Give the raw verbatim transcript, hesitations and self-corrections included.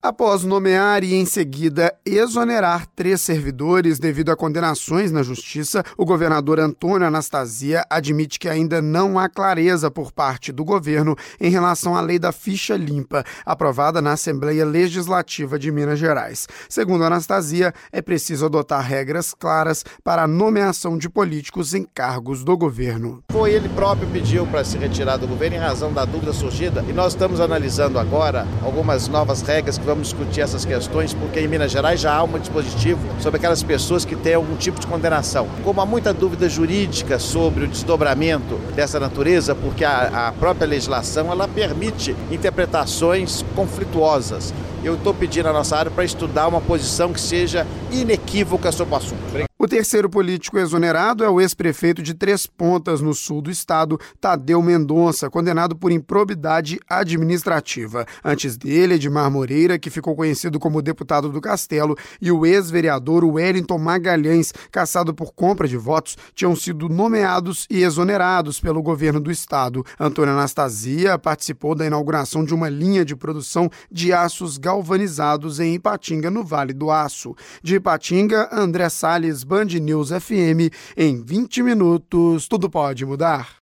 Após nomear e, em seguida, exonerar três servidores devido a condenações na Justiça, o governador Antônio Anastasia admite que ainda não há clareza por parte do governo em relação à lei da ficha limpa, aprovada na Assembleia Legislativa de Minas Gerais. Segundo Anastasia, é preciso adotar regras claras para a nomeação de políticos em cargos do governo. Foi ele próprio que pediu para se retirar do governo em razão da dúvida surgida e nós estamos analisando agora algumas novas regras que vamos discutir essas questões, porque em Minas Gerais já há um dispositivo sobre aquelas pessoas que têm algum tipo de condenação. Como há muita dúvida jurídica sobre o desdobramento dessa natureza, porque a, a própria legislação ela permite interpretações conflituosas. Eu estou pedindo à nossa área para estudar uma posição que seja inequívoca sobre o assunto. O terceiro político exonerado é o ex-prefeito de Três Pontas, no sul do estado, Tadeu Mendonça, condenado por improbidade administrativa. Antes dele, Edmar Moreira, que ficou conhecido como deputado do Castelo, e o ex-vereador Wellington Magalhães, cassado por compra de votos, tinham sido nomeados e exonerados pelo governo do estado. Antônio Anastasia participou da inauguração de uma linha de produção de aços galvanizados em Ipatinga, no Vale do Aço. De Ipatinga, André Salles, Band News F M, em vinte minutos, tudo pode mudar.